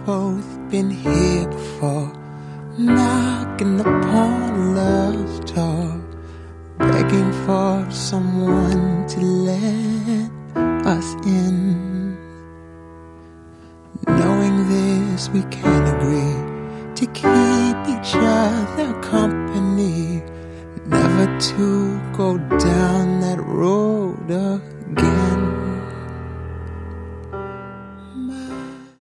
both been here before, knocking upon love's door, begging for someone to let us in. Knowing this, we can agree to keep each other company, never to go down that road again.